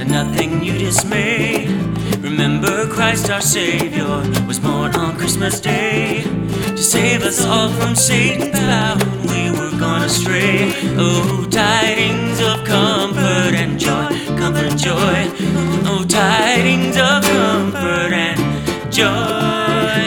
nothing you dismay. Remember Christ our Savior was born on Christmas Day to save us all from Satan's power when we were gone astray. Oh, tidings of comfort and joy, comfort and joy. Oh, tidings of comfort and joy.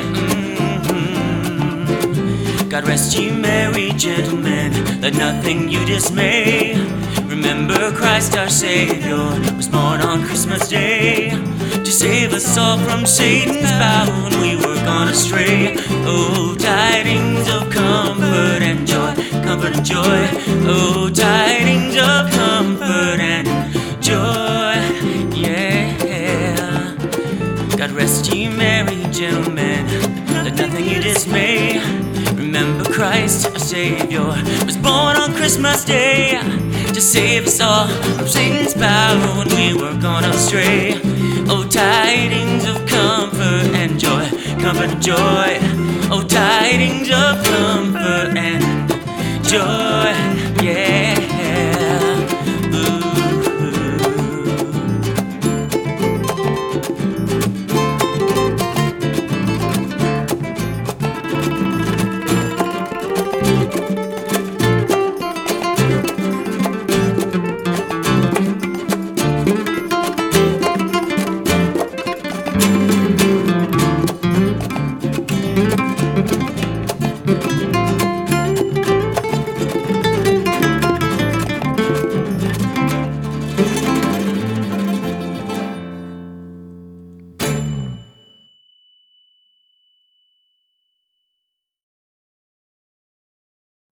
God rest ye merry gentlemen, let nothing you dismay. Remember Christ our Savior was born on Christmas Day to save us all from Satan's power when we were gone astray. Oh, tidings of comfort and joy, comfort and joy. Oh, tidings of comfort and joy, yeah. God rest ye merry gentlemen, let nothing you dismay. Remember Christ our Savior was born on Christmas Day to save us all from Satan's power when we were gone astray. Oh, tidings of comfort and joy, comfort and joy. Oh, tidings of comfort and joy.